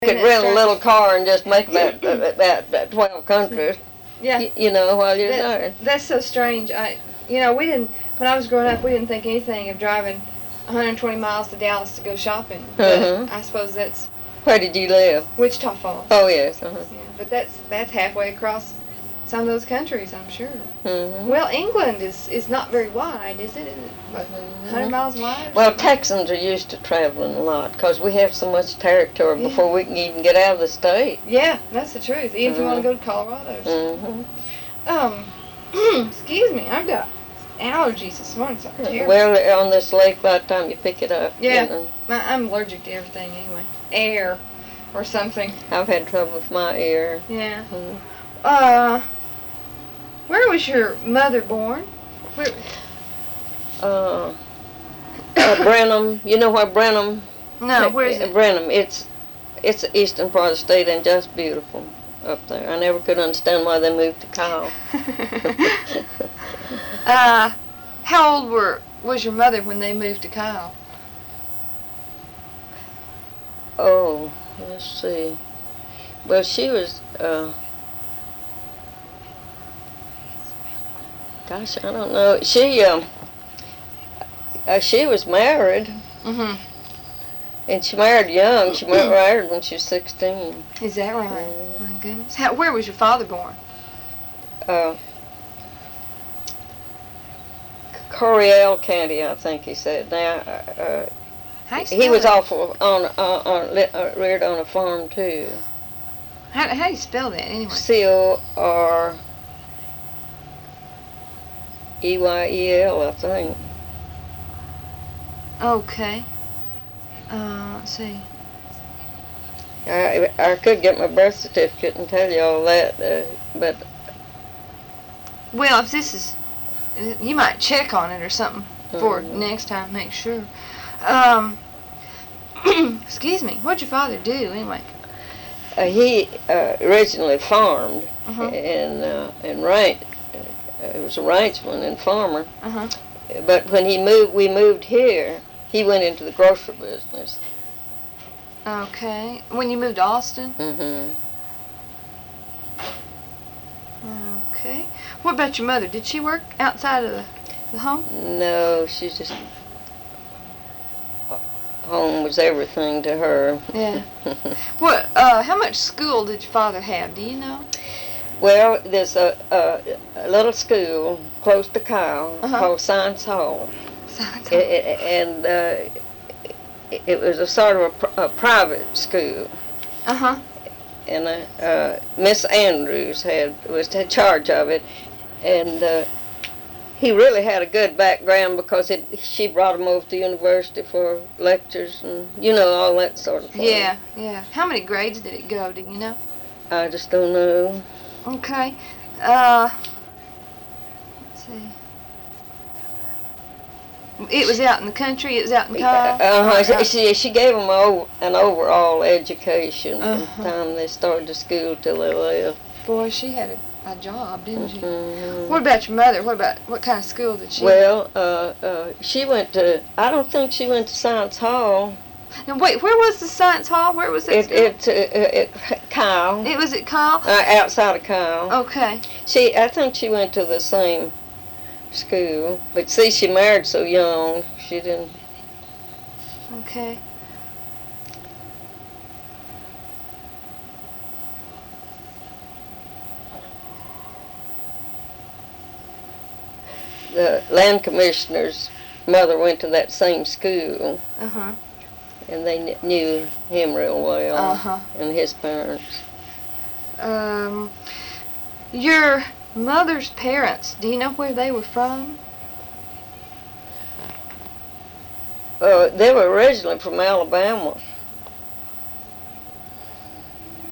Could rent a little car and just make about 12 countries. Yeah. While you're there. That's so strange. We didn't, when I was growing up, we didn't think anything of driving 120 miles to Dallas to go shopping. But I suppose that's... Where did you live? Wichita Falls. Oh, yes. Yeah, but that's halfway across some of those countries, I'm sure. Mm-hmm. Well, England is not very wide, is it? Is it what, 100 miles wide? Well, Texans are used to traveling a lot because we have so much territory before we can even get out of the state. Yeah, that's the truth. Even if you want to go to Colorado or something. Excuse me, I've got allergies this morning. So well, on this lake by the time you pick it up. Yeah, I'm allergic to everything anyway. Air or something. I've had trouble with my ear. Yeah. Mm-hmm. Where was your mother born? Brenham. You know where Brenham? No, where is it? Brenham. It's the eastern part of the state and just beautiful up there. I never could understand why they moved to Kyle. How old was your mother when they moved to Kyle? Oh, let's see. Well, she was, gosh, I don't know. She was married. Mm-hmm. And she married young. She married when she was 16. Is that right? My goodness. Where was your father born? Coryell County, I think he said. Now, he was reared on a farm too. How do you spell that anyway? Coreyel, I think. Okay. Let's see. I could get my birth certificate and tell you all that, but... Well, if this is... You might check on it or something for next time, make sure. Excuse me, what'd your father do, anyway? He originally farmed and ranked. He was a ranchman and farmer. But when we moved here, he went into the grocery business. Okay. When you moved to Austin? Mm-hmm. Okay. What about your mother? Did she work outside of the home? No, she's just... Home was everything to her. Yeah. How much school did your father have? Do you know? Well, there's a little school close to Kyle called Science Hall. Science Hall. And it was a sort of a private school. And Miss Andrews was in charge of it, and he really had a good background because she brought him over to the university for lectures and all that sort of thing. Yeah. How many grades did it go? Do you know? I just don't know. Okay. Let's see. It was out in the country. It was out in Kyle. She gave him an overall education from the time they started the school till they left. Boy, she had a job, didn't she? Mm-hmm. What about your mother? What kind of school did she? Well, she went to. I don't think she went to Science Hall. And wait, where was the Science Hall? Where was it? Kyle. It was at Kyle. Outside of Kyle. Okay. I think she went to the same school, but see, she married so young, she didn't. Okay. The land commissioner's mother went to that same school. And they knew him real well. And his parents. Your mother's parents, do you know where they were from? They were originally from Alabama.